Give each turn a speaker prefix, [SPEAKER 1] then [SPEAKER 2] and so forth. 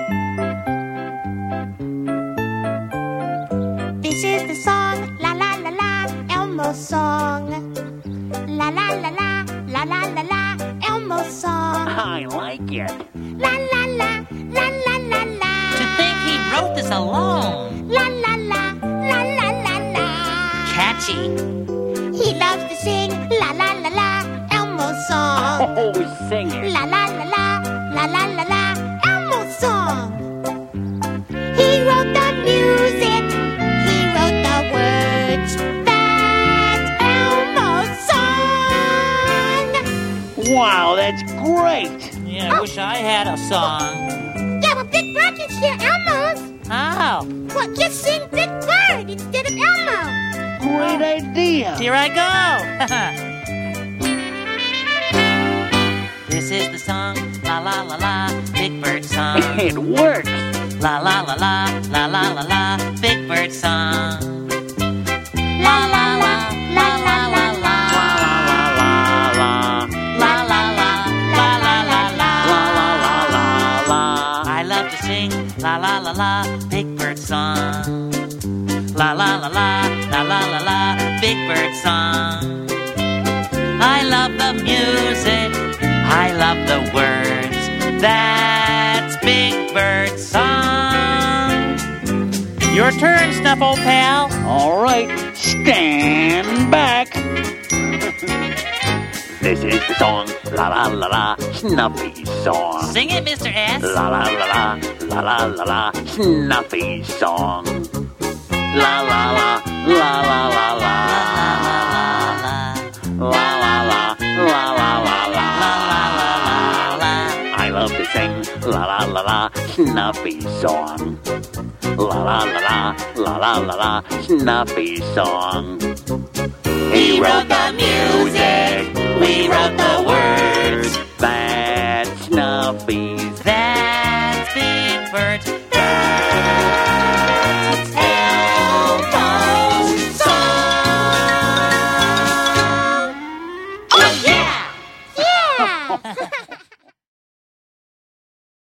[SPEAKER 1] This is the song, la la la la, Elmo's song. La la la la, la la la la, Elmo's song.
[SPEAKER 2] I like it.
[SPEAKER 1] La la la, la la la la.
[SPEAKER 3] To think he wrote this alone.
[SPEAKER 1] La la la, la la la la.
[SPEAKER 3] Catchy.
[SPEAKER 1] He loves to sing, la la la la, Elmo's song.
[SPEAKER 2] Oh, sing it.
[SPEAKER 1] La la la la, la la la la, Elmo's song. He wrote the music, he wrote the words. That's Elmo's song.
[SPEAKER 2] Wow, that's great.
[SPEAKER 3] Yeah, I wish I had a song.
[SPEAKER 1] Yeah, but Big Bird can share Elmo's.
[SPEAKER 3] How?
[SPEAKER 1] Well, just sing Big Bird instead of Elmo.
[SPEAKER 2] Great idea.
[SPEAKER 3] Here I go. This is the song, la la la la, Big Bird song.
[SPEAKER 2] It works.
[SPEAKER 3] La la la la, la la la la, Big Bird song. La la la, la la la la. La la la, la la la la. I love to sing, la la la la, Big Bird song. La la la la, la la la la, Big Bird song. I love the music, I love the words. That's Big Bird song. Your turn, Snuffle Pal.
[SPEAKER 2] All right, stand back. This is the song, la la la la, Snuffy song.
[SPEAKER 3] Sing it, Mr. S.
[SPEAKER 2] La la la la, la la la la, Snuffy song. La la la, la la la la. La la la, la la la la. I love to sing la la la la, Snuffy song. La la la la, la la la la, Snuffy song.
[SPEAKER 3] He wrote the music, we wrote the words.
[SPEAKER 2] That's Snuffy's.
[SPEAKER 3] That's Big Bird's